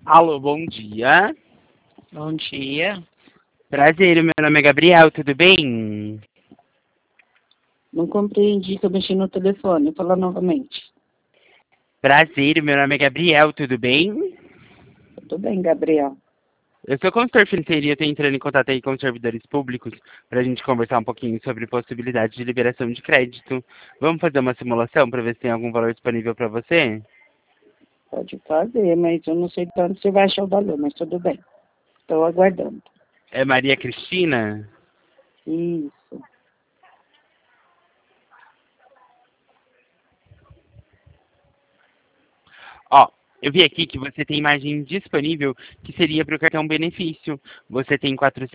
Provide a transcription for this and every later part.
Alô, bom dia. Bom dia. Prazer, meu nome é Gabriel, tudo bem? Não compreendi que eu mexi no telefone. Fala novamente. Prazer, meu nome é Gabriel, tudo bem? Tudo bem, Gabriel. Eu sou consultor financeiro e eu estou entrando em contato aí com os servidores públicos para a gente conversar um pouquinho sobre possibilidade de liberação de crédito. Vamos fazer uma simulação para ver se tem algum valor disponível para você? Pode fazer, mas eu não sei tanto se vai achar o valor, mas tudo bem. Estou aguardando. É Maria Cristina? Isso. Ó, eu vi aqui que você tem margem disponível que seria para o cartão benefício. Você tem R$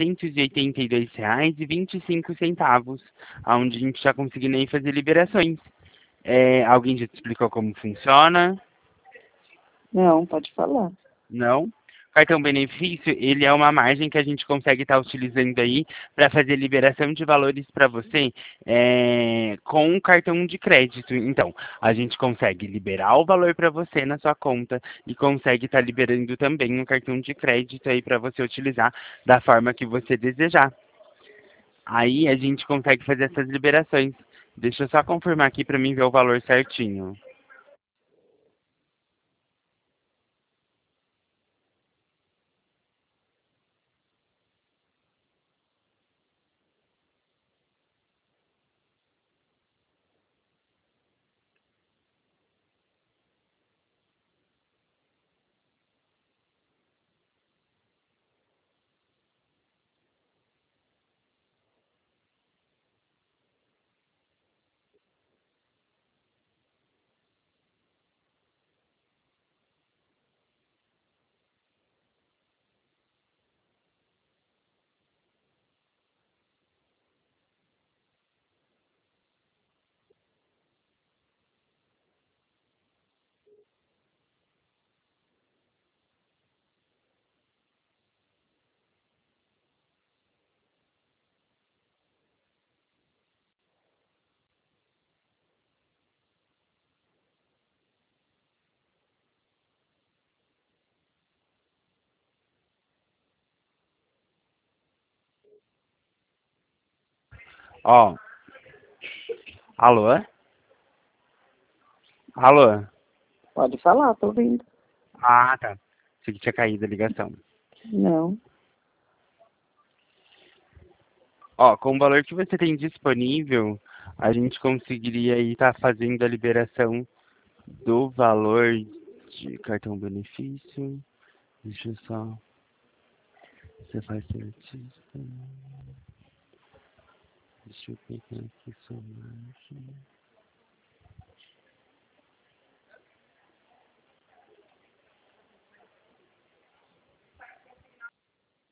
482,25, onde a gente está conseguindo aí fazer liberações. Alguém já te explicou como funciona? Não, pode falar. Não? Cartão benefício, ele é uma margem que a gente consegue estar utilizando aí para fazer liberação de valores para você com um cartão de crédito. Então, a gente consegue liberar o valor para você na sua conta e consegue estar liberando também um cartão de crédito aí para você utilizar da forma que você desejar. Aí a gente consegue fazer essas liberações. Deixa eu só confirmar aqui para mim ver o valor certinho. Ó, alô? Alô? Pode falar, tô ouvindo. Ah, tá. Achei que tinha caído a ligação. Não. Ó, com o valor que você tem disponível, a gente conseguiria aí estar fazendo a liberação do valor de cartão benefício. Deixa eu só. Você faz certista. Deixa eu pegar aqui sua margem.